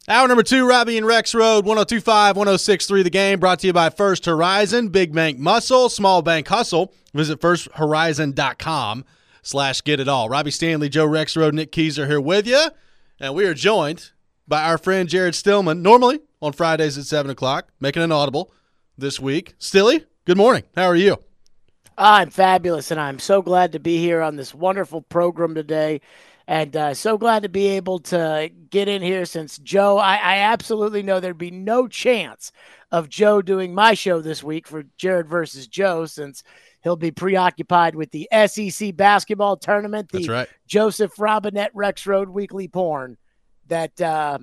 Hour number 2, Robbie and Rex Road, 102.5, 106.3 The Game, brought to you by First Horizon, Big Bank Muscle, Small Bank Hustle. Visit firsthorizon.com/get it all. Robbie Stanley, Joe Rex Road, Nick Keys are here with you, and we are joined by our friend Jared Stillman, normally on Fridays at 7 o'clock, making an audible this week. Stilly, good morning. How are you? I'm fabulous, and I'm so glad to be here on this wonderful program today. And so glad to be able to get in here since Joe, I absolutely know there'd be no chance of Joe doing my show this week for Jared versus Joe, since he'll be preoccupied with the SEC basketball tournament, That's right. Joseph Robinette Rex Road Weekly Porn, that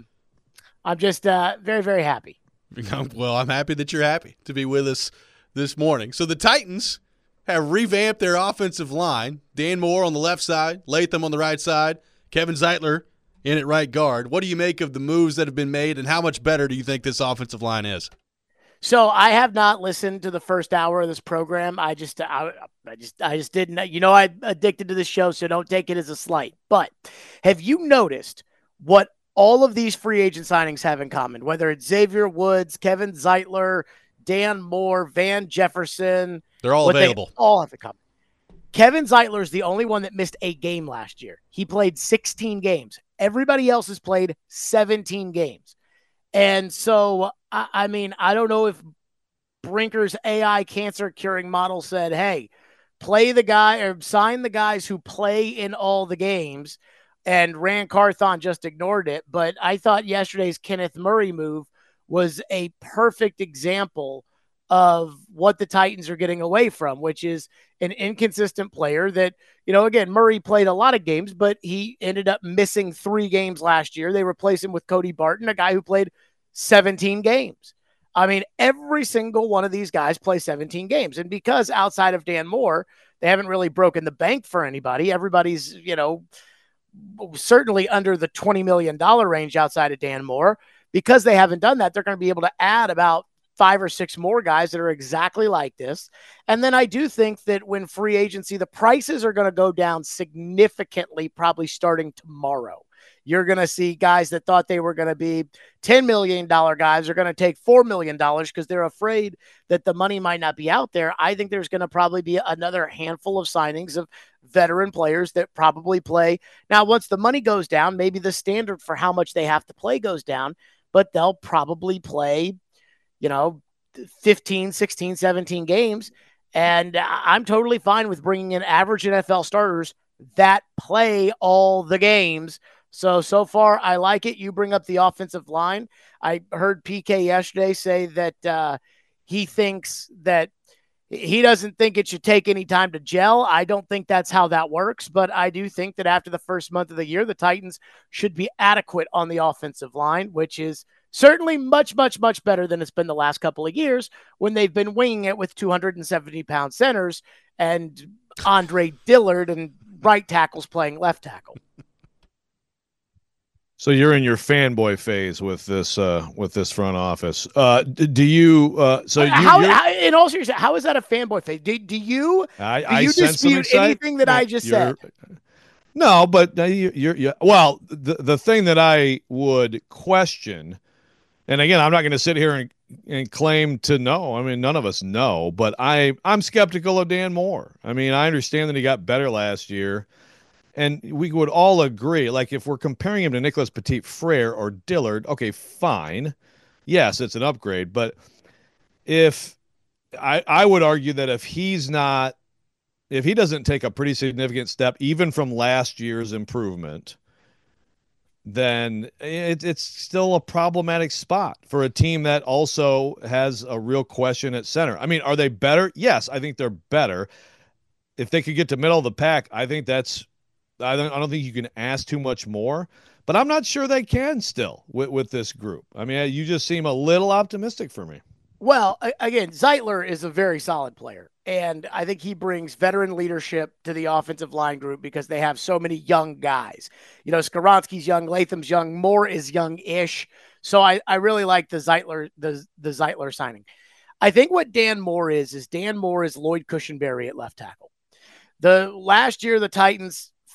I'm just very, very happy. Well, I'm happy that you're happy to be with us this morning. So the Titans have revamped their offensive line. Dan Moore on the left side, Latham on the right side, Kevin Zeitler in at right guard. What do you make of the moves that have been made, and how much better do you think this offensive line is? So I have not listened to the first hour of this program. I just didn't. You know, I'm addicted to this show, so don't take it as a slight. But have you noticed what all of these free agent signings have in common? Whether it's Xavier Woods, Kevin Zeitler, Dan Moore, Van Jefferson, they're all available. They all have to come. Kevin Zeitler is the only one that missed a game last year. He played 16 games. Everybody else has played 17 games. And so, I mean, I don't know if Brinker's AI cancer curing model said, hey, play the guy or sign the guys who play in all the games, and Rand Carthon just ignored it. But I thought yesterday's Kenneth Murray move was a perfect example of what the Titans are getting away from, which is an inconsistent player that, you know, again, Murray played a lot of games, but he ended up missing 3 games last year. They replaced him with Cody Barton, a guy who played 17 games. I mean, every single one of these guys play 17 games. And because outside of Dan Moore, they haven't really broken the bank for anybody. Everybody's, you know, certainly under the $20 million range outside of Dan Moore. Because they haven't done that, they're going to be able to add about 5 or 6 more guys that are exactly like this. And then I do think that when free agency, the prices are going to go down significantly, probably starting tomorrow. You're going to see guys that thought they were going to be $10 million guys are going to take $4 million because they're afraid that the money might not be out there. I think there's going to probably be another handful of signings of veteran players that probably play. Now, once the money goes down, maybe the standard for how much they have to play goes down, but they'll probably play, you know, 15, 16, 17 games. And I'm totally fine with bringing in average NFL starters that play all the games. So far, I like it. You bring up the offensive line. I heard PK yesterday say that he thinks that he doesn't think it should take any time to gel. I don't think that's how that works, but I do think that after the first month of the year, the Titans should be adequate on the offensive line, which is certainly much, much, much better than it's been the last couple of years when they've been winging it with 270-pound centers and Andre Dillard and right tackles playing left tackle. So you're in your fanboy phase with this front office. Do you? In all seriousness, how is that a fanboy phase? Do you dispute anything that I just said? No, but you're well. The thing that I would question, and again, I'm not going to sit here and claim to know. I mean, none of us know, but I'm skeptical of Dan Moore. I mean, I understand that he got better last year. And we would all agree, like if we're comparing him to Nicholas Petit-Frere or Dillard, okay, fine. Yes, it's an upgrade. But if I would argue that if he doesn't take a pretty significant step, even from last year's improvement, then it's still a problematic spot for a team that also has a real question at center. I mean, are they better? Yes, I think they're better. If they could get to middle of the pack, I think I don't think you can ask too much more, but I'm not sure they can still with this group. I mean, you just seem a little optimistic for me. Well, again, Zeitler is a very solid player, and I think he brings veteran leadership to the offensive line group because they have so many young guys. You know, Skoronski's young, Latham's young, Moore is young-ish. So I really like the Zeitler signing. I think what Dan Moore is Lloyd Cushenberry at left tackle. The last year, the Titans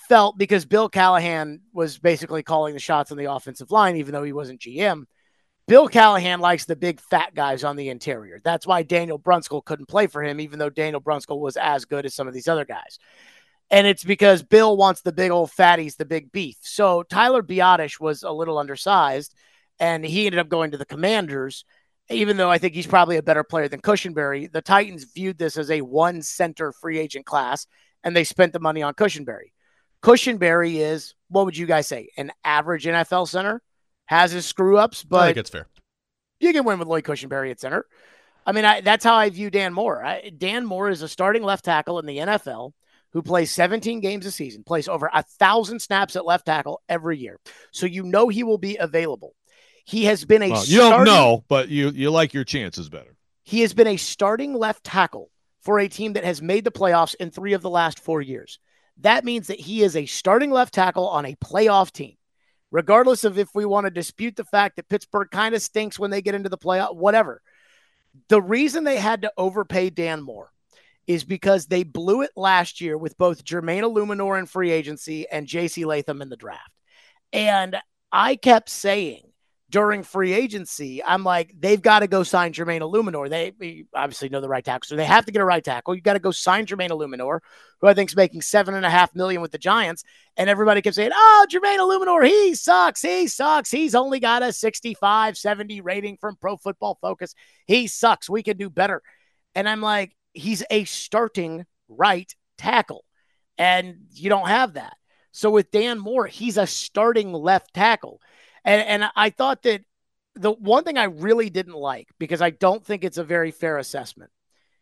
felt, because Bill Callahan was basically calling the shots on the offensive line, even though he wasn't GM, Bill Callahan likes the big fat guys on the interior. That's why Daniel Brunskill couldn't play for him, even though Daniel Brunskill was as good as some of these other guys. And it's because Bill wants the big old fatties, the big beef. So Tyler Biadasz was a little undersized, and he ended up going to the Commanders, even though I think he's probably a better player than Cushenberry. The Titans viewed this as a one-center free agent class, and they spent the money on Cushenberry. Cushenberry is, what would you guys say, an average NFL center? Has his screw-ups, but I think it's fair. You can win with Lloyd Cushenberry at center. I mean, that's how I view Dan Moore. Dan Moore is a starting left tackle in the NFL who plays 17 games a season, plays over 1,000 snaps at left tackle every year. So you know he will be available. He has been you don't know, but you like your chances better. He has been a starting left tackle for a team that has made the playoffs in 3 of the last 4 years. That means that he is a starting left tackle on a playoff team. Regardless of if we want to dispute the fact that Pittsburgh kind of stinks when they get into the playoff, whatever. The reason they had to overpay Dan Moore is because they blew it last year with both Jermaine Illuminor in free agency and J.C. Latham in the draft. And I kept saying during free agency, I'm like, they've got to go sign Jermaine Illuminor. They obviously know the right tackle, so they have to get a right tackle. You got to go sign Jermaine Illuminor, who I think is making $7.5 million with the Giants. And everybody kept saying, oh, Jermaine Illuminor, he sucks. He's only got a 65, 70 rating from Pro Football Focus. He sucks. We can do better. And I'm like, he's a starting right tackle, and you don't have that. So with Dan Moore, he's a starting left tackle. And I thought that the one thing I really didn't like, because I don't think it's a very fair assessment.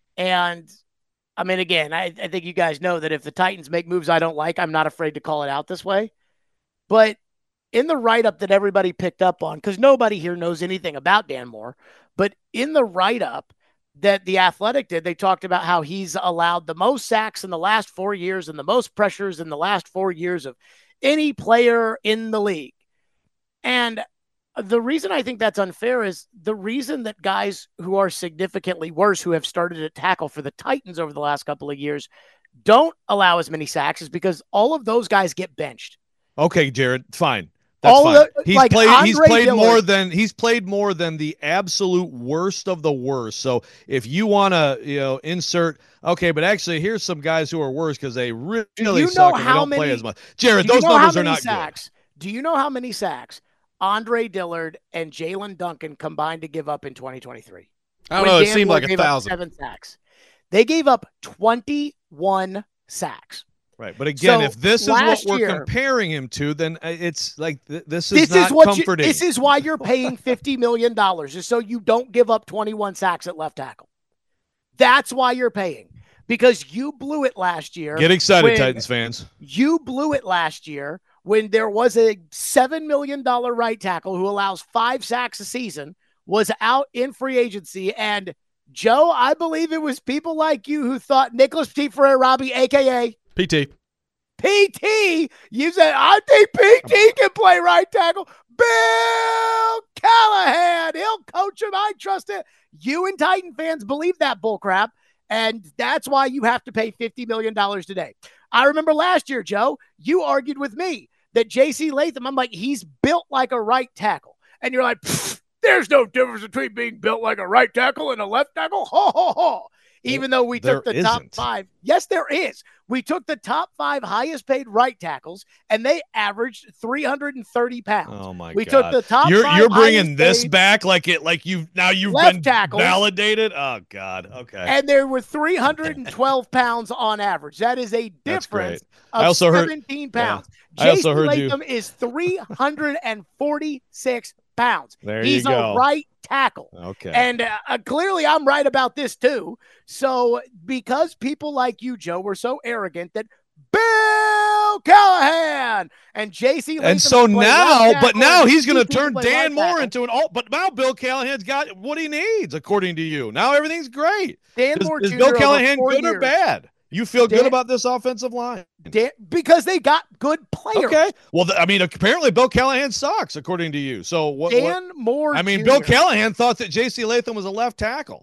And I mean, again, I think you guys know that if the Titans make moves I don't like, I'm not afraid to call it out this way. But in the write-up that everybody picked up on, because nobody here knows anything about Dan Moore, but in the write-up that The Athletic did, they talked about how he's allowed the most sacks in the last 4 years and the most pressures in the last 4 years of any player in the league. And the reason I think that's unfair is the reason that guys who are significantly worse, who have started at tackle for the Titans over the last couple of years, don't allow as many sacks is because all of those guys get benched. Okay, Jared, fine. That's fine. He's played more than the absolute worst of the worst. So if you want to, insert, okay, but actually here's some guys who are worse because they really suck and they don't play as much. Jared, those numbers are not good. Do you know how many sacks Andre Dillard and Jalen Duncan combined to give up in 2023? I don't know. It seemed like 1,000. 7 sacks. They gave up 21 sacks. Right. But again, if this is what we're comparing him to, then it's like this is not comforting. This is why you're paying $50 million, is so you don't give up 21 sacks at left tackle. That's why you're paying. Because you blew it last year. Get excited, Titans fans. You blew it last year when there was a $7 million right tackle who allows 5 sacks a season, was out in free agency. And, Joe, I believe it was people like you who thought Nicholas Petit-Frere-Robbie, a.k.a. PT. You said, I think PT can play right tackle. Bill Callahan, he'll coach him. I trust it. You and Titan fans believe that bullcrap, and that's why you have to pay $50 million today. I remember last year, Joe, you argued with me that J.C. Latham, I'm like, he's built like a right tackle. And you're like, there's no difference between being built like a right tackle and a left tackle. Ho, ho, ho. Even though we took the top 5. Yes, there is. We took the top 5 highest paid right tackles, and they averaged 330 pounds. Oh my God! We took the top. You're bringing this back like you've been tackles, validated. Oh God. Okay. And there were 312 pounds on average. That is a difference of 17 pounds. I also heard Latham is 346 pounds. He's a right tackle. Okay. And clearly I'm right about this too. So because people like you, Joe, were so arrogant that Bill Callahan and J.C. Latham. And so now he's going to turn Dan Moore into an alt. But now Bill Callahan's got what he needs, according to you. Now everything's great. Dan Moore is Bill Callahan good or bad? You feel good about this offensive line? Because they got good players. Okay. Well, apparently Bill Callahan sucks, according to you. So what? Dan Moore. Bill Callahan thought that J.C. Latham was a left tackle.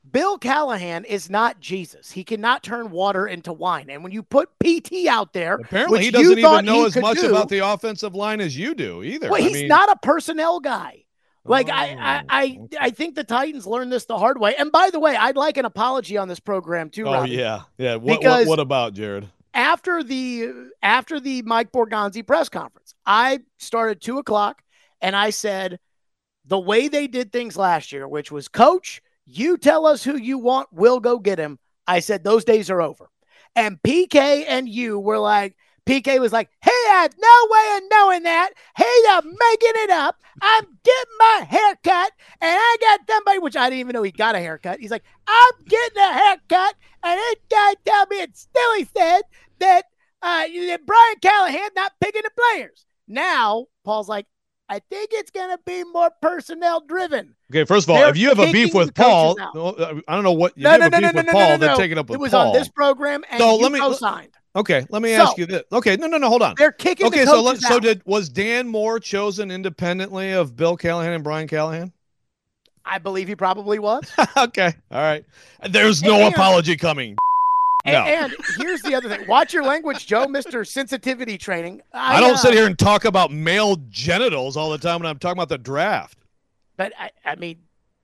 Bill Callahan is not Jesus. He cannot turn water into wine. And when you put PT out there, apparently which he doesn't even know as could much do, about the offensive line as you do either. well, he's not a personnel guy. Like I think the Titans learned this the hard way. And by the way, I'd like an apology on this program too, Robbie. Yeah. What about, Jared? After the Mike Borgonzi press conference, I started 2:00 and I said the way they did things last year, which was, Coach, you tell us who you want, we'll go get him. I said those days are over. And PK and you were like, PK was like, he had no way of knowing that. He's making it up. I'm getting my haircut, and I got somebody, which I didn't even know he got a haircut. He's like, I'm getting a haircut, and this guy told me it still said that Brian Callahan not picking the players. Now, Paul's like, I think it's going to be more personnel driven. Okay, first of all, if you have a beef with Paul, I don't know what you have a beef with Paul, then take it up with Paul. It was on this program, and you co-signed. Okay, let me ask you this. Okay, no, hold on. They're kicking the coaches out. Was Dan Moore chosen independently of Bill Callahan and Brian Callahan? I believe he probably was. Okay, all right. There's no apology coming. No. And here's the other thing. Watch your language, Joe, Mr. Sensitivity Training. I don't sit here and talk about male genitals all the time when I'm talking about the draft. But, I mean.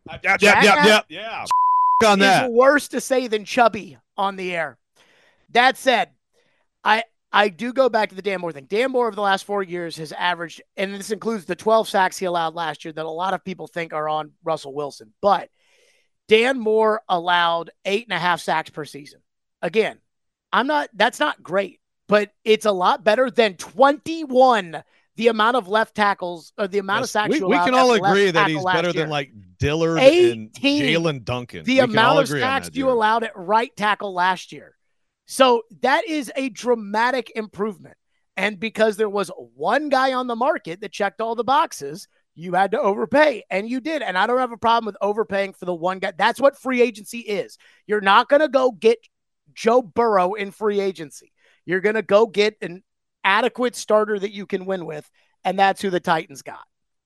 Yeah. On that. It's worse to say than chubby on the air. That said, I do go back to the Dan Moore thing. Dan Moore over the last 4 years has averaged, and this includes the 12 sacks he allowed last year that a lot of people think are on Russell Wilson. But Dan Moore allowed 8.5 sacks per season. Again, that's not great, but it's a lot better than 21, the amount of left tackles, or the amount of sacks you allowed. We can all agree that he's better than like Dillard and Jalen Duncan. The amount of sacks you allowed at right tackle last year. So that is a dramatic improvement. And because there was one guy on the market that checked all the boxes, you had to overpay, and you did. And I don't have a problem with overpaying for the one guy. That's what free agency is. You're not going to go get Joe Burrow in free agency. You're going to go get an adequate starter that you can win with, and that's who the Titans got.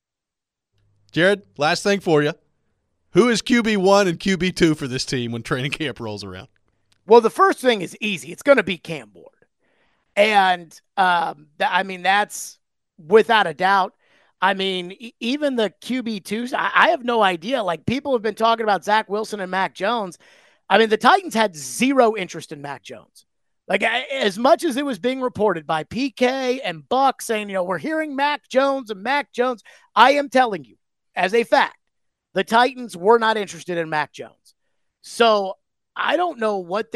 Jared, last thing for you. Who is QB1 and QB2 for this team when training camp rolls around? Well, the first thing is easy. It's going to be Cam Ward. And, that's without a doubt. I mean, even the QB2s, I have no idea. Like, people have been talking about Zach Wilson and Mac Jones. I mean, the Titans had zero interest in Mac Jones. Like, as much as it was being reported by PK and Buck saying, we're hearing Mac Jones and Mac Jones, I am telling you, as a fact, the Titans were not interested in Mac Jones. So I don't know what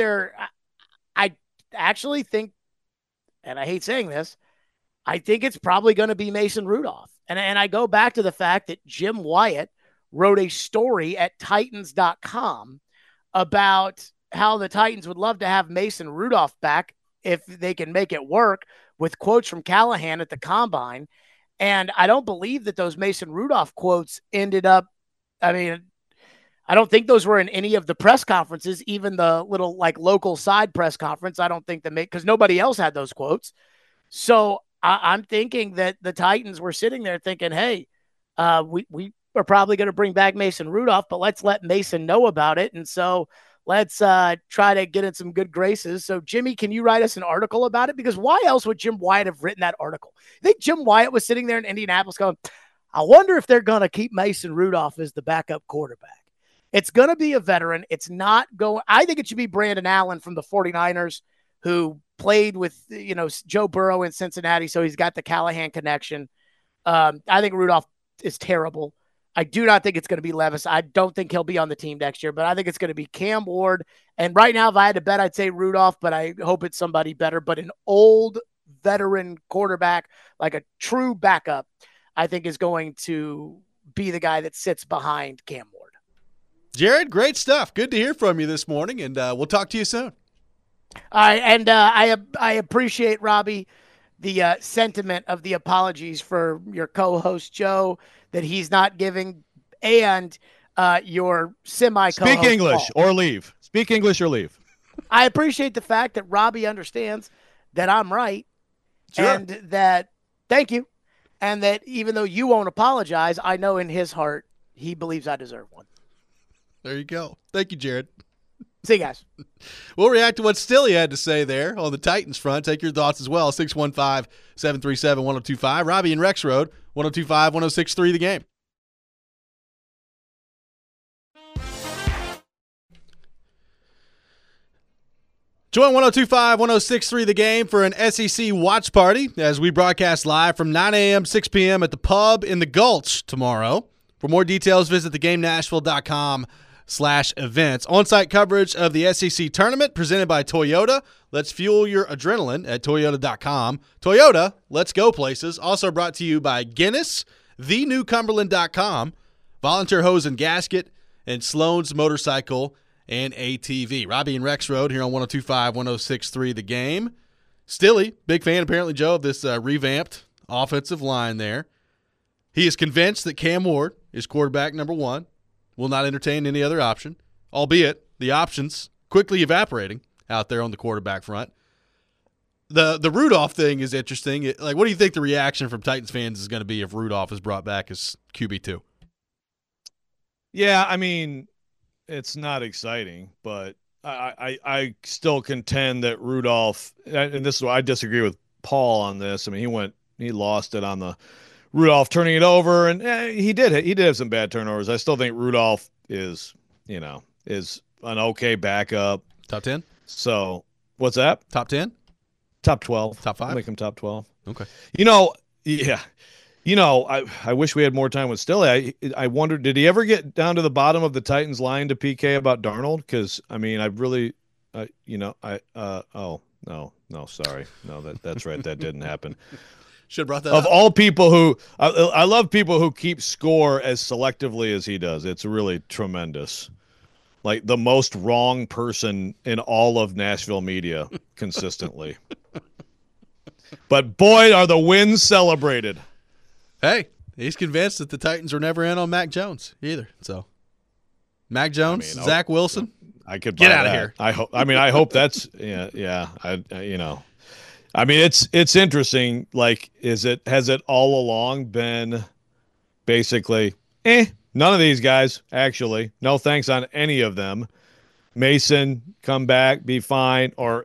I actually think, and I hate saying this, I think it's probably going to be Mason Rudolph. And I go back to the fact that Jim Wyatt wrote a story at Titans.com about how the Titans would love to have Mason Rudolph back if they can make it work, with quotes from Callahan at the Combine. And I don't believe that those Mason Rudolph quotes ended up, I don't think those were in any of the press conferences, even the little local side press conference. I don't think because nobody else had those quotes. So I'm thinking that the Titans were sitting there thinking, hey, we are probably going to bring back Mason Rudolph, but let's let Mason know about it. And so let's try to get in some good graces. So, Jimmy, can you write us an article about it? Because why else would Jim Wyatt have written that article? I think Jim Wyatt was sitting there in Indianapolis going, I wonder if they're going to keep Mason Rudolph as the backup quarterback. It's going to be a veteran. It's not going – I think it should be Brandon Allen from the 49ers, who played with, Joe Burrow in Cincinnati, so he's got the Callahan connection. I think Rudolph is terrible. I do not think it's going to be Levis. I don't think he'll be on the team next year, but I think it's going to be Cam Ward. And right now, if I had to bet, I'd say Rudolph, but I hope it's somebody better. But an old veteran quarterback, like a true backup, I think is going to be the guy that sits behind Cam Ward. Jared, great stuff. Good to hear from you this morning, and we'll talk to you soon. All right, and I appreciate, Robbie, the sentiment of the apologies for your co-host Joe that he's not giving, and your semi-co-host Speak English Paul. or leave. Speak English or leave. I appreciate the fact that Robbie understands that I'm right, and that thank you, and that even though you won't apologize, I know in his heart he believes I deserve one. There you go. Thank you, Jared. See you guys. We'll react to what Stilly had to say there on the Titans front. Take your thoughts as well. 615-737-1025. Robbie and Rex Road, 1025-1063 The Game. Join 1025-1063 The Game for an SEC watch party as we broadcast live from 9 a.m. 6 p.m. at the Pub in the Gulch tomorrow. For more details, visit thegamenashville.com/events. On-site coverage of the SEC tournament presented by Toyota. Let's fuel your adrenaline at Toyota.com. Toyota, let's go places. Also brought to you by Guinness, thenewcumberland.com, Volunteer Hose and Gasket, and Sloan's Motorcycle and ATV. Robbie and Rex Road here on 1025-1063 The Game. Stilly, big fan apparently, Joe, of this revamped offensive line there. He is convinced that Cam Ward is quarterback number one, will not entertain any other option, albeit the options quickly evaporating out there on the quarterback front. The Rudolph thing is interesting. What do you think the reaction from Titans fans is going to be if Rudolph is brought back as QB2? Yeah, I mean, it's not exciting, but I still contend that Rudolph, and this is why I disagree with Paul on this. I mean, he lost it on the Rudolph turning it over, and he did have some bad turnovers. I still think Rudolph is an okay backup. Top 10? So what's that? Top 10? Top 12. Top 5? I'll make him top 12. Okay. Yeah. I wish we had more time with Stilly. I wondered, did he ever get down to the bottom of the Titans line to PK about Darnold? Because I mean, I really, sorry, no, that's right, that didn't happen. Should have brought that of up. all people who I love people who keep score as selectively as he does. It's really tremendous. Like the most wrong person in all of Nashville media consistently. But boy, are the wins celebrated. Hey, he's convinced that the Titans are never in on Mac Jones either. So, Mac Jones, Zach Wilson, I could get out of here. I hope that's yeah. I mean, it's interesting. Like, has it all along been basically none of these guys actually? No thanks on any of them. Mason, come back, be fine, or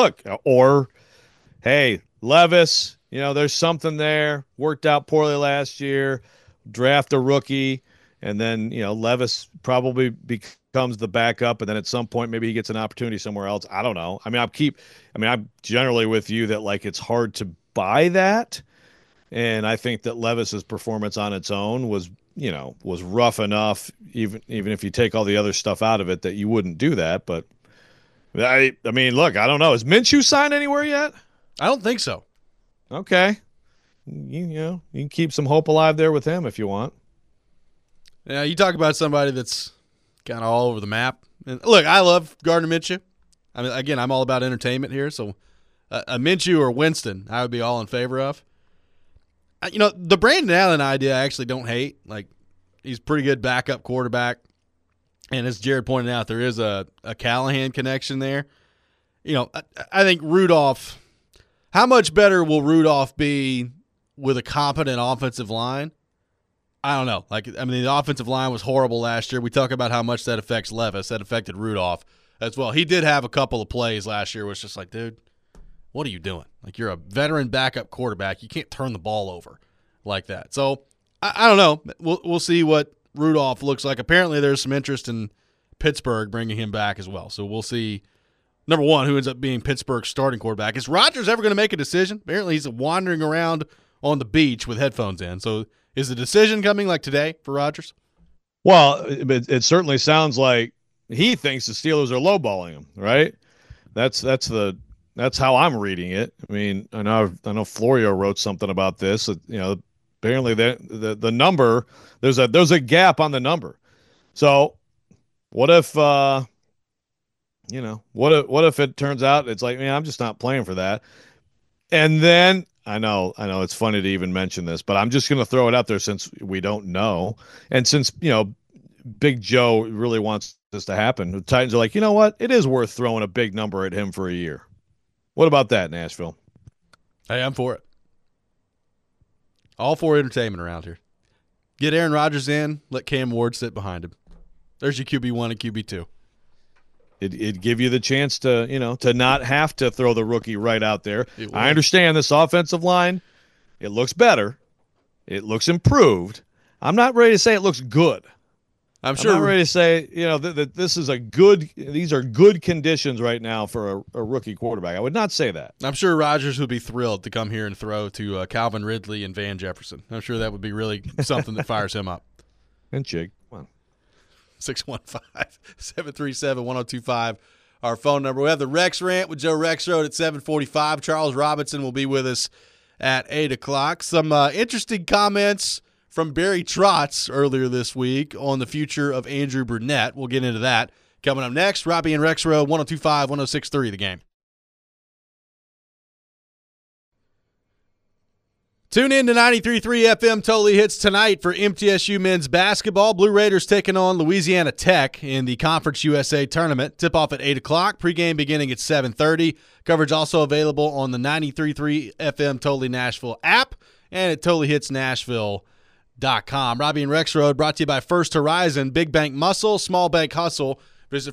hey, Levis. There's something there. Worked out poorly last year. Draft a rookie, and then Levis probably becomes the backup, and then at some point maybe he gets an opportunity somewhere else. I don't know. I mean, I'm generally with you that like it's hard to buy that, and I think that Levis's performance on its own was rough enough, even if you take all the other stuff out of it, that you wouldn't do that. But I mean, look, I don't know. Is Minshew signed anywhere yet? I don't think so. Okay. You can keep some hope alive there with him if you want. Yeah, you talk about somebody that's kind of all over the map. And look, I love Gardner Minshew. I mean, again, I'm all about entertainment here, so a Minshew or Winston, I would be all in favor of. The Brandon Allen idea I actually don't hate. Like, he's a pretty good backup quarterback. And as Jared pointed out, there is a Callahan connection there. I think Rudolph – how much better will Rudolph be with a competent offensive line? I don't know. The offensive line was horrible last year. We talk about how much that affects Levis. That affected Rudolph as well. He did have a couple of plays last year where it's just like, dude, what are you doing? Like, you're a veteran backup quarterback. You can't turn the ball over like that. So, I don't know. We'll see what Rudolph looks like. Apparently, there's some interest in Pittsburgh bringing him back as well. So, we'll see. Number one, who ends up being Pittsburgh's starting quarterback. Is Rodgers ever going to make a decision? Apparently, he's wandering around on the beach with headphones in. So, is the decision coming like today for Rodgers? Well, it certainly sounds like he thinks the Steelers are lowballing him, right? That's how I'm reading it. I mean, I know Florio wrote something about this. Apparently the number there's a gap on the number. So, what if? What if it turns out it's like, man, I'm just not playing for that. And then I know it's funny to even mention this, but I'm just going to throw it out there since we don't know. And since, Big Joe really wants this to happen, the Titans are like, you know what? It is worth throwing a big number at him for a year. What about that, Nashville? Hey, I'm for it. All for entertainment around here. Get Aaron Rodgers in, let Cam Ward sit behind him. There's your QB1 and QB2. It'd give you the chance to, to not have to throw the rookie right out there. I understand this offensive line. It looks better. It looks improved. I'm not ready to say it looks good. I'm not ready to say, that this is these are good conditions right now for a rookie quarterback. I would not say that. I'm sure Rodgers would be thrilled to come here and throw to Calvin Ridley and Van Jefferson. I'm sure that would be really something that fires him up. And Jake, come on. 615-737-1025, our phone number. We have the Rex Rant with Joe Rexrode at 7:45. Charles Robinson will be with us at 8 o'clock. Some interesting comments from Barry Trotz earlier this week on the future of Andrew Brunette. We'll get into that coming up next. Robbie and Rexrode, 102.5, 106.3, The Game. Tune in to 93.3 FM Totally Hits tonight for MTSU men's basketball. Blue Raiders taking on Louisiana Tech in the Conference USA tournament. Tip-off at 8 o'clock, pregame beginning at 7:30. Coverage also available on the 93.3 FM Totally Nashville app and at TotallyHitsNashville.com. Robbie and Rexrode brought to you by First Horizon. Big bank muscle, small bank hustle. Visit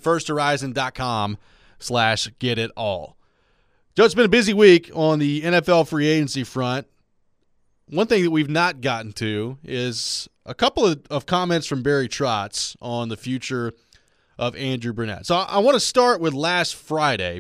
firsthorizon.com/getitall. Joe, it's been a busy week on the NFL free agency front. One thing that we've not gotten to is a couple of comments from Barry Trotz on the future of Andrew Brunette. So I want to start with last Friday.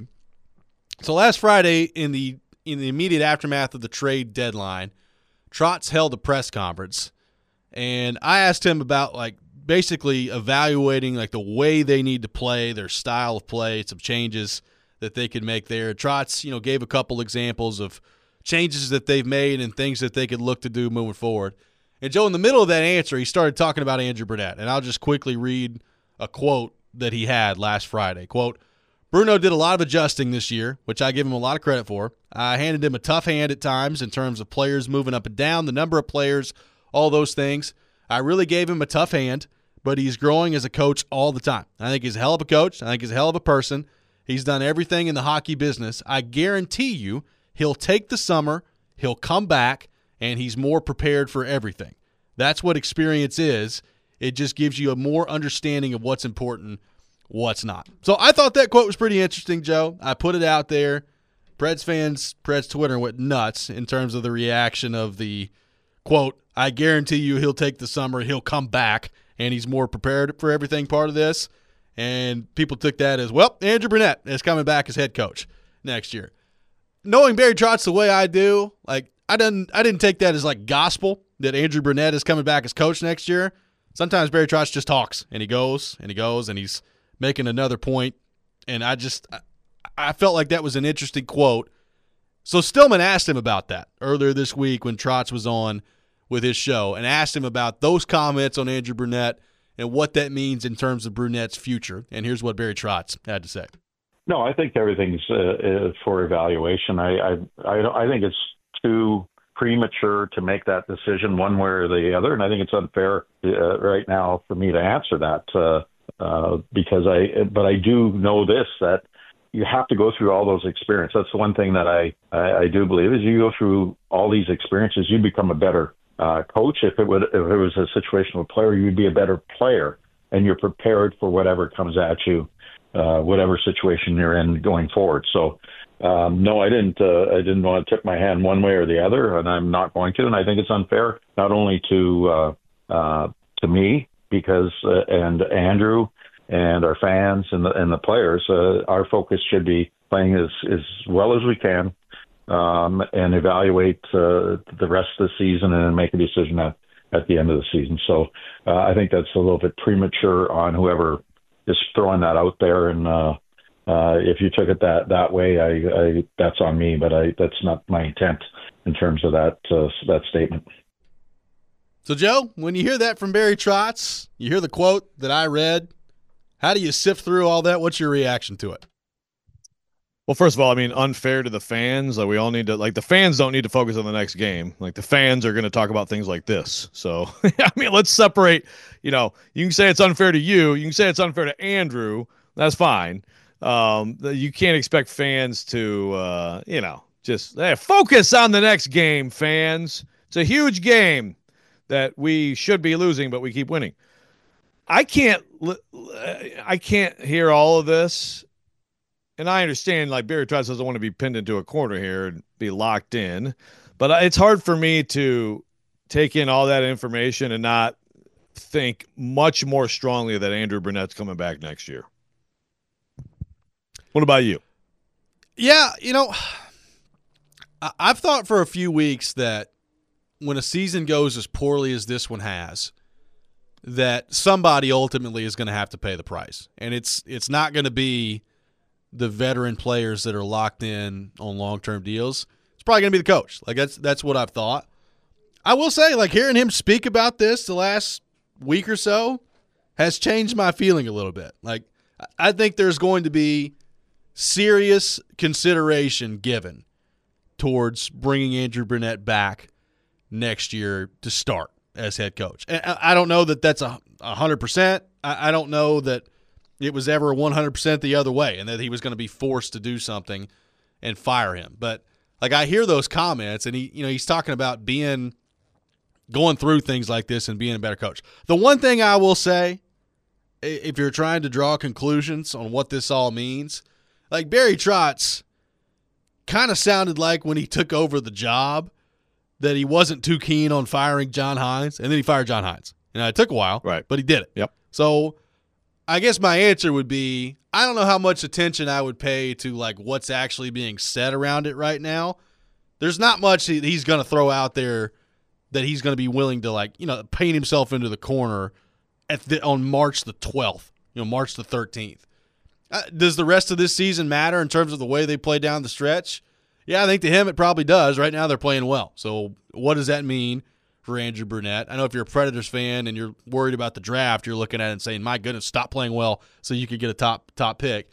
So last Friday, in the immediate aftermath of the trade deadline, Trotz held a press conference, and I asked him about basically evaluating the way they need to play, their style of play, some changes that they could make there. Trotz, gave a couple examples of changes that they've made and things that they could look to do moving forward. And Joe, in the middle of that answer, he started talking about Andrew Brunette, and I'll just quickly read a quote that he had last Friday. Quote, "Bruno did a lot of adjusting this year, which I give him a lot of credit for. I handed him a tough hand at times in terms of players moving up and down, the number of players, all those things. I really gave him a tough hand, but he's growing as a coach all the time. I think he's a hell of a coach. I think he's a hell of a person. He's done everything in the hockey business. I guarantee you he'll take the summer, he'll come back, and he's more prepared for everything. That's what experience is. It just gives you a more understanding of what's important, what's not." So I thought that quote was pretty interesting, Joe. I put it out there. Preds fans, Preds Twitter went nuts in terms of the reaction of the quote, "I guarantee you he'll take the summer, he'll come back, and he's more prepared for everything" part of this. And people took that as, well, Andrew Brunette is coming back as head coach next year. Knowing Barry Trotz the way I do, I didn't take that as gospel that Andrew Brunette is coming back as coach next year. Sometimes Barry Trotz just talks and he goes and he's making another point. And I felt like that was an interesting quote. So Stillman asked him about that earlier this week when Trotz was on with his show, and asked him about those comments on Andrew Brunette and what that means in terms of Brunette's future. And here's what Barry Trotz had to say. No, I think everything's for evaluation. I think it's too premature to make that decision one way or the other, and I think it's unfair right now for me to answer that because I do know this, that you have to go through all those experiences. That's the one thing that I do believe is you go through all these experiences, you become a better coach. If it was a situational player, you'd be a better player, and you're prepared for whatever comes at you. Whatever situation you're in going forward. So, no, I didn't want to tip my hand one way or the other, and I'm not going to. And I think it's unfair, not only to me, because and Andrew and our fans and the players. Our focus should be playing as well as we can, and evaluate the rest of the season and make a decision at the end of the season. So, I think that's a little bit premature on whoever. Just throwing that out there, and if you took it that way, that's on me. But that's not my intent in terms of that statement. So, Joe, when you hear that from Barry Trotz, you hear the quote that I read. How do you sift through all that? What's your reaction to it? Well, first of all, unfair to the fans. We all need to, the fans don't need to focus on the next game. The fans are going to talk about things like this. So, let's separate. You can say it's unfair to you. You can say it's unfair to Andrew. That's fine. You can't expect fans to, just focus on the next game, fans. It's a huge game that we should be losing, but we keep winning. I can't hear all of this, and I understand like Barry Trotz doesn't want to be pinned into a corner here and be locked in, but it's hard for me to take in all that information and not think much more strongly that Andrew Burnett's coming back next year. What about you? Yeah, I've thought for a few weeks that when a season goes as poorly as this one has, that somebody ultimately is going to have to pay the price. And it's not going to be the veteran players that are locked in on long-term deals. It's probably going to be the coach. Like that's what I've thought. I will say, like, hearing him speak about this the last week or so has changed my feeling a little bit. Like, I think there's going to be serious consideration given towards bringing Andrew Burnett back next year to start as head coach. And I don't know that that's 100%. I don't know that it was ever 100% the other way and that he was going to be forced to do something and fire him. But, like, I hear those comments, and he's talking about going through things like this and being a better coach. The one thing I will say, if you're trying to draw conclusions on what this all means, like Barry Trotz kind of sounded like when he took over the job that he wasn't too keen on firing John Hines, and then he fired John Hines. It took a while, right? But he did it. Yep. So I guess my answer would be I don't know how much attention I would pay to like what's actually being said around it right now. There's not much he's going to throw out there that he's going to be willing to paint himself into the corner on March the 12th, March the 13th. Does the rest of this season matter in terms of the way they play down the stretch? Yeah, I think to him it probably does. Right now they're playing well. So what does that mean for Andrew Burnett? I know if you're a Predators fan and you're worried about the draft, you're looking at it and saying, my goodness, stop playing well so you could get a top pick.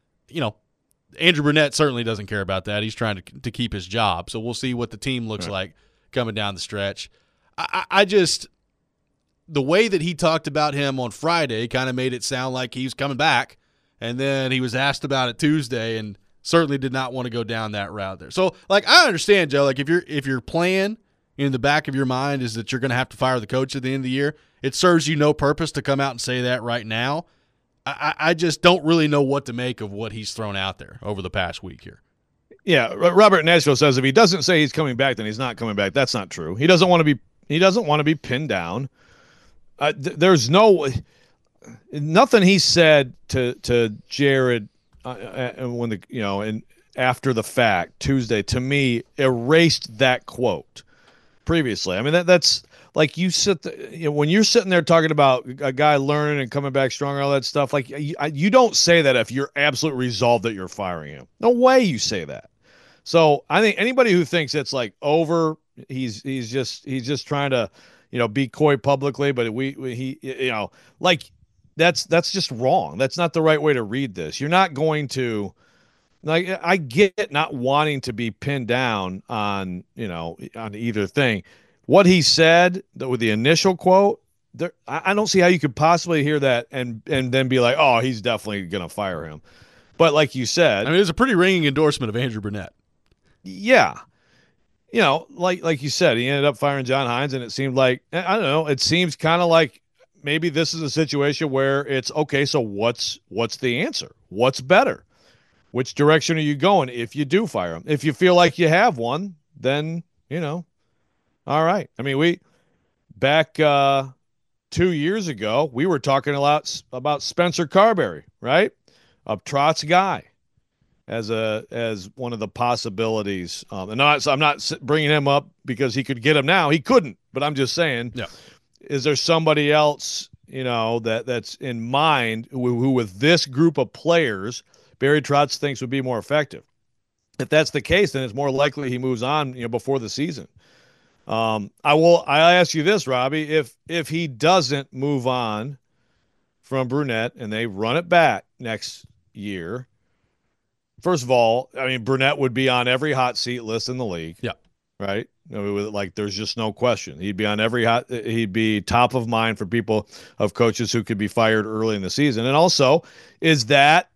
Andrew Burnett certainly doesn't care about that. He's trying to keep his job. So we'll see what the team looks like coming down the stretch. I just – the way that he talked about him on Friday kind of made it sound like he was coming back, and then he was asked about it Tuesday and certainly did not want to go down that route there. So, like, I understand, Joe, like if your plan in the back of your mind is that you're going to have to fire the coach at the end of the year, it serves you no purpose to come out and say that right now. I just don't really know what to make of what he's thrown out there over the past week here. Yeah, Robert Nashville says if he doesn't say he's coming back, then he's not coming back. That's not true. He doesn't want to be pinned down. There's nothing he said to Jared and after the fact Tuesday to me erased that quote previously. I mean that's like you when you're sitting there talking about a guy learning and coming back stronger, all that stuff. Like you don't say that if you're absolutely resolved that you're firing him. No way you say that. So I think anybody who thinks it's like over, he's just trying to be coy publicly, but that's just wrong. That's not the right way to read this. You're not going to, like, I get not wanting to be pinned down on either thing. What he said with the initial quote, I don't see how you could possibly hear that and then be like, oh, he's definitely going to fire him. But like you said, I mean, it's a pretty ringing endorsement of Andrew Burnett. Yeah. Like you said, he ended up firing John Hines, and it seemed like, I don't know, it seems kind of like maybe this is a situation where it's, okay, so what's the answer? What's better? Which direction are you going if you do fire him? If you feel like you have one, then, all right. I mean, back 2 years ago, we were talking a lot about Spencer Carberry, right? A Trotz guy. As one of the possibilities, and I'm not bringing him up because he could get him now. He couldn't, but I'm just saying, is there somebody else that's in mind who with this group of players Barry Trotz thinks would be more effective? If that's the case, then it's more likely he moves on before the season. I ask you this, Robbie, if he doesn't move on from Burnett and they run it back next year. First of all, I mean, Burnett would be on every hot seat list in the league. Yeah. Right? There's just no question. He'd be on he'd be top of mind for people of coaches who could be fired early in the season. And also, is that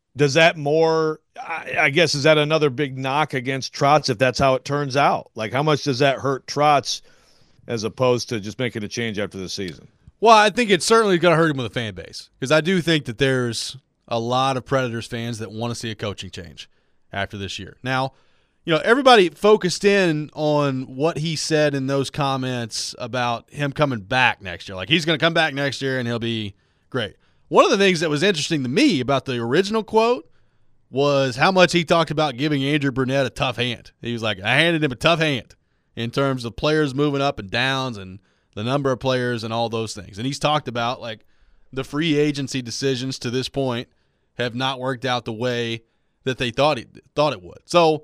another big knock against Trotz if that's how it turns out? Like, how much does that hurt Trotz as opposed to just making a change after the season? Well, I think it's certainly going to hurt him with a fan base because I do think that there's a lot of Predators fans that want to see a coaching change after this year. Now, everybody focused in on what he said in those comments about him coming back next year. Like, he's going to come back next year and he'll be great. One of the things that was interesting to me about the original quote was how much he talked about giving Andrew Brunette a tough hand. He was like, I handed him a tough hand in terms of players moving up and downs and the number of players and all those things. And he's talked about, like, the free agency decisions to this point have not worked out the way that they thought it would. So,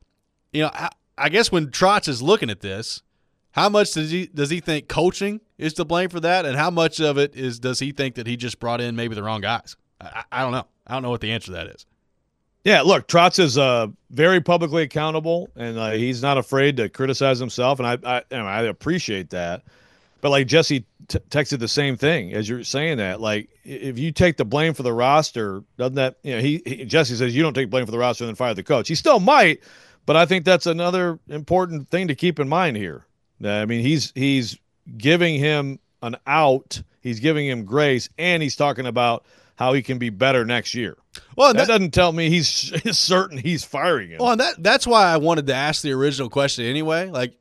I guess when Trotz is looking at this, how much does he think coaching is to blame for that, and how much of it does he think that he just brought in maybe the wrong guys? I don't know. I don't know what the answer to that is. Yeah, look, Trotz is very publicly accountable, and he's not afraid to criticize himself, and I appreciate that. But like Jesse texted the same thing as you're saying that. Like, if you take the blame for the roster, doesn't that Jesse says you don't take blame for the roster and then fire the coach. He still might, but I think that's another important thing to keep in mind here. I mean, he's giving him an out, he's giving him grace, and he's talking about how he can be better next year. Well, that doesn't tell me he's certain he's firing him. Well, and that's why I wanted to ask the original question anyway. Like,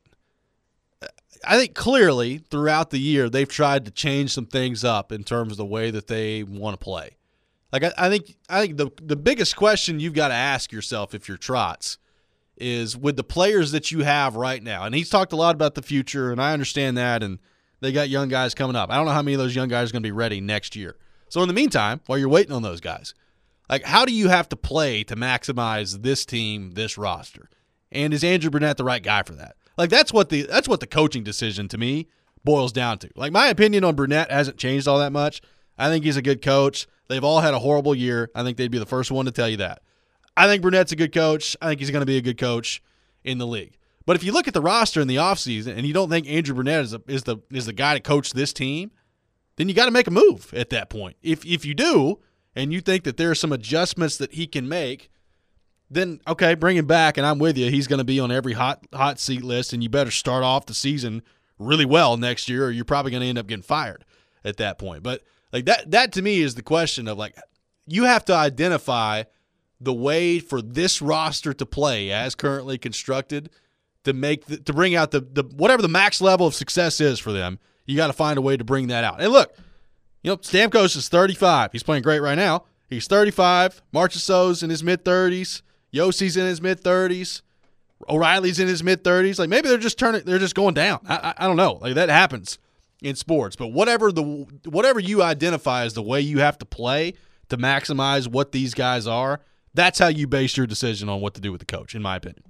I think clearly throughout the year they've tried to change some things up in terms of the way that they want to play. Like, I think the biggest question you've got to ask yourself if you're Trotz is with the players that you have right now. And he's talked a lot about the future, and I understand that, and they got young guys coming up. I don't know how many of those young guys are going to be ready next year. So in the meantime, while you're waiting on those guys, like, how do you have to play to maximize this team, this roster? And is Andrew Brunette the right guy for that? Like, that's what the coaching decision to me boils down to. Like, my opinion on Brunette hasn't changed all that much. I think he's a good coach. They've all had a horrible year. I think they'd be the first one to tell you that. I think Brunette's a good coach. I think he's going to be a good coach in the league. But if you look at the roster in the offseason and you don't think Andrew Brunette is the guy to coach this team, then you got to make a move at that point. If you do, and you think that there are some adjustments that he can make, then okay, bring him back, and I'm with you. He's going to be on every hot seat list, and you better start off the season really well next year, or you're probably going to end up getting fired at that point. But like that to me is the question of, like, you have to identify the way for this roster to play as currently constructed to bring out the whatever the max level of success is for them. You got to find a way to bring that out. And look, Stamkos is 35. He's playing great right now. He's 35. Marchessault's in his mid-30s. Yossi's in his mid-30s. O'Reilly's in his mid-30s. Like, maybe they're just going down. I don't know. Like, that happens in sports. But whatever you identify as the way you have to play to maximize what these guys are, that's how you base your decision on what to do with the coach, in my opinion.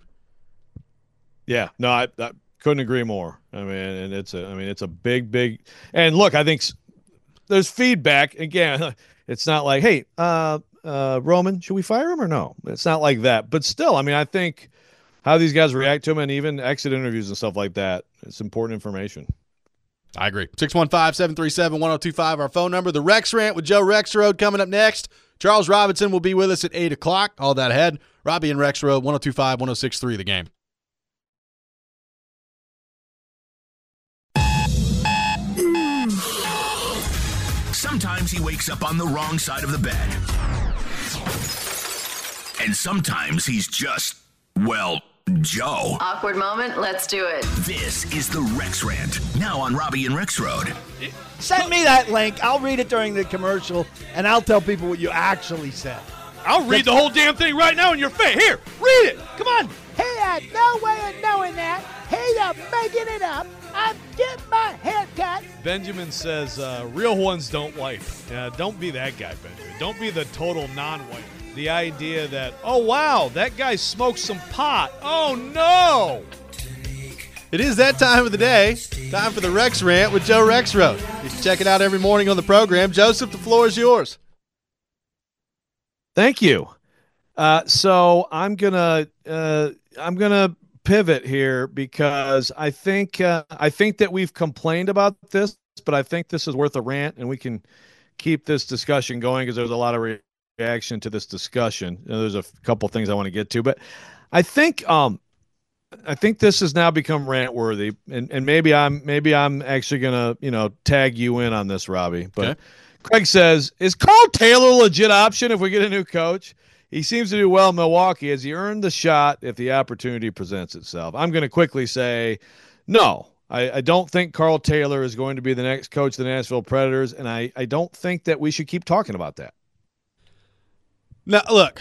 Yeah, no, I couldn't agree more. I mean, and it's a big, and look, I think there's feedback. Again, it's not like, hey, Roman, should we fire him or no? It's not like that. But still, I mean, I think how these guys react to him and even exit interviews and stuff like that, it's important information. I agree. 615-737-1025, our phone number. The Rex Rant with Joe Rexrode coming up next. Charles Robinson will be with us at 8 o'clock. All that ahead. Robbie and Rexrode, 102.5, 106.3, The Game. Sometimes he wakes up on the wrong side of the bed. And sometimes he's just, well, Joe. Awkward moment, let's do it. This is the Rex Rant, now on Robbie and Rexrode. Send me that link. I'll read it during the commercial, and I'll tell people what you actually said. I'll read the whole damn thing right now in your face. Here, read it. Come on. He had no way of knowing that. He's making it up. I'm getting my hair cut. Benjamin says, real ones don't wipe. Don't be that guy, Benjamin. Don't be the total non-wipe. The idea that, oh, wow, that guy smoked some pot. Oh, no. It is that time of the day. Time for the Rex Rant with Joe Rexrode. You can check it out every morning on the program. Joseph, the floor is yours. Thank you. So I'm gonna pivot here because I think that we've complained about this, but I think this is worth a rant, and we can keep this discussion going because there's a lot of reaction to this discussion. There's a couple things I want to get to, but I think I think this has now become rant worthy, and maybe I'm actually gonna tag you in on this, Robbie. But Okay. Craig says, is Carl Taylor a legit option if we get a new coach? He seems to do well in Milwaukee. Has he earned the shot if the opportunity presents itself? I'm going to quickly say no. I don't think Carl Taylor is going to be the next coach of the Nashville Predators, and I don't think that we should keep talking about that. Now, look,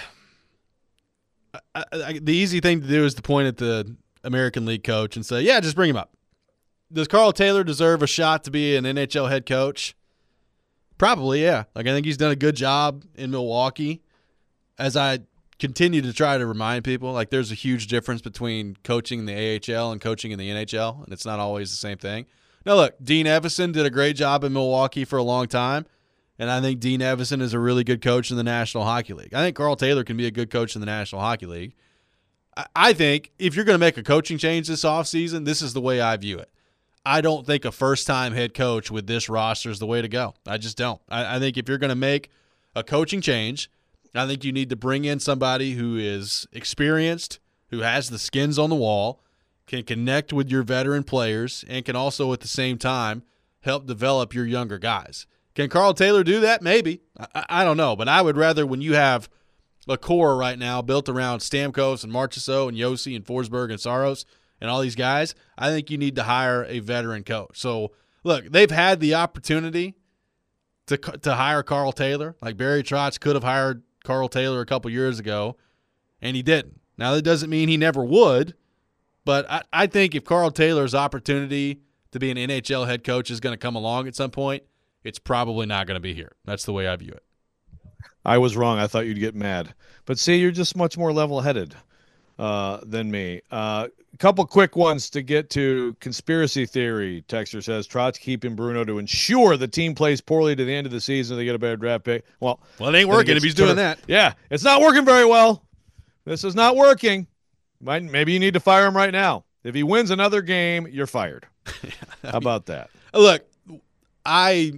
the easy thing to do is to point at the American League coach and say, yeah, just bring him up. Does Carl Taylor deserve a shot to be an NHL head coach? Probably, yeah. Like, I think he's done a good job in Milwaukee. As I continue to try to remind people, like, there's a huge difference between coaching in the AHL and coaching in the NHL, and it's not always the same thing. Now, look, Dean Evison did a great job in Milwaukee for a long time, and I think Dean Evison is a really good coach in the National Hockey League. I think Carl Taylor can be a good coach in the National Hockey League. I think if you're going to make a coaching change this offseason, this is the way I view it. I don't think a first-time head coach with this roster is the way to go. I just don't. I think if you're going to make a coaching change, I think you need to bring in somebody who is experienced, who has the skins on the wall, can connect with your veteran players, and can also at the same time help develop your younger guys. Can Carl Taylor do that? Maybe. I don't know. But I would rather, when you have a core right now built around Stamkos and Marchessault and Yossi and Forsberg and Saros and all these guys, I think you need to hire a veteran coach. So, look, they've had the opportunity to hire Carl Taylor. Like, Barry Trotz could have hired Carl Taylor a couple years ago, and he didn't. Now, that doesn't mean he never would, but I think if Carl Taylor's opportunity to be an NHL head coach is going to come along at some point, it's probably not going to be here. That's the way I view it. I was wrong. I thought you'd get mad. But see, you're just much more level-headed than me. A couple quick ones to get to. Conspiracy theory. Texter says, Trotz keeping Bruno to ensure the team plays poorly to the end of the season. They get a better draft pick. Well, it ain't working if he's doing that. Yeah, it's not working very well. This is not working. Maybe you need to fire him right now. If he wins another game, you're fired. How about that? Look, I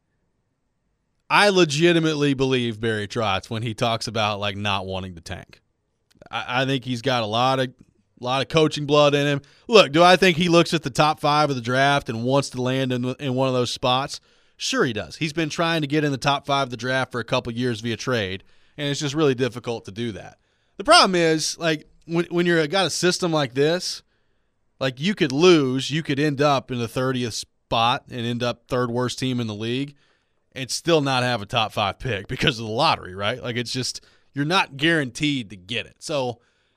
legitimately believe Barry Trotz when he talks about like not wanting to tank. I think he's got a lot of coaching blood in him. Look, do I think he looks at the top 5 of the draft and wants to land in one of those spots? Sure he does. He's been trying to get in the top 5 of the draft for a couple years via trade, and it's just really difficult to do that. The problem is, like, when you're got a system like this, like, you could lose, you could end up in the 30th spot and end up third worst team in the league and still not have a top 5 pick because of the lottery, right? Like, it's just, you're not guaranteed to get it. So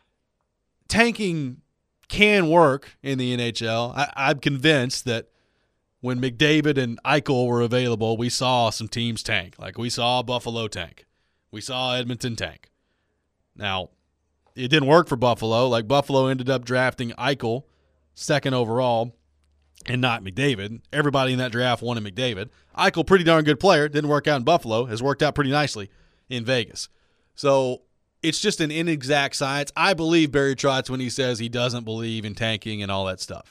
tanking can work in the NHL. I'm convinced that when McDavid and Eichel were available, we saw some teams tank. Like, we saw Buffalo tank. We saw Edmonton tank. Now, it didn't work for Buffalo. Like, Buffalo ended up drafting Eichel second overall and not McDavid. Everybody in that draft wanted McDavid. Eichel, pretty darn good player. Didn't work out in Buffalo. Has worked out pretty nicely in Vegas. So it's just an inexact science. I believe Barry Trotz when he says he doesn't believe in tanking and all that stuff.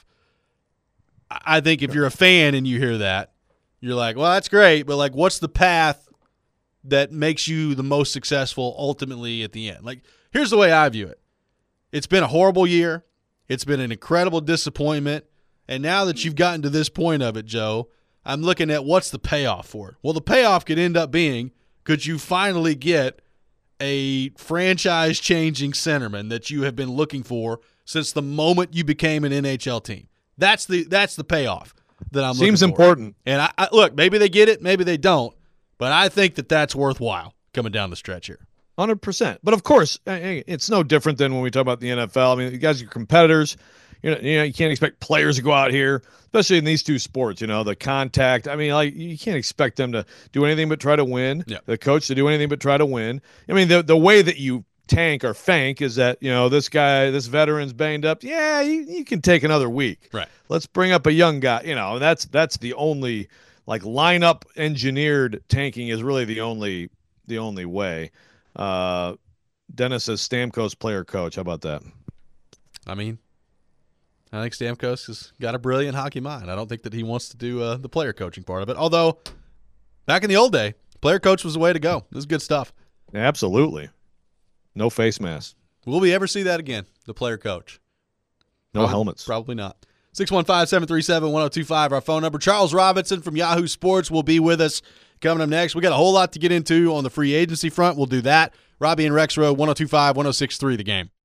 I think if you're a fan and you hear that, you're like, well, that's great, but, like, what's the path that makes you the most successful ultimately at the end? Like, here's the way I view it. It's been a horrible year. It's been an incredible disappointment. And now that you've gotten to this point of it, Joe, I'm looking at what's the payoff for it. Well, the payoff could end up being, could you finally get a franchise-changing centerman that you have been looking for since the moment you became an NHL team? That's the payoff that I'm looking for. Seems important. And I look, maybe they get it, maybe they don't, but I think that that's worthwhile coming down the stretch here. 100%. But of course, it's no different than when we talk about the NFL. I mean, you guys are competitors. You can't expect players to go out here, especially in these two sports, the contact. I mean, like, you can't expect them to do anything but try to win. Yeah. The coach to do anything but try to win. I mean, the way that you tank or fank is that, this veteran's banged up. Yeah, you can take another week. Right. Let's bring up a young guy. That's the only, like, lineup engineered tanking is really the only way. Dennis says Stamkos player coach. How about that? I mean, I think Stamkos has got a brilliant hockey mind. I don't think that he wants to do the player coaching part of it. Although, back in the old day, player coach was the way to go. This is good stuff. Absolutely. No face mask. Will we ever see that again, the player coach? No helmets. Probably not. 615-737-1025, our phone number. Charles Robinson from Yahoo Sports will be with us coming up next. We got a whole lot to get into on the free agency front. We'll do that. Robbie and Rexroad, 102.5, 106.3 The Game.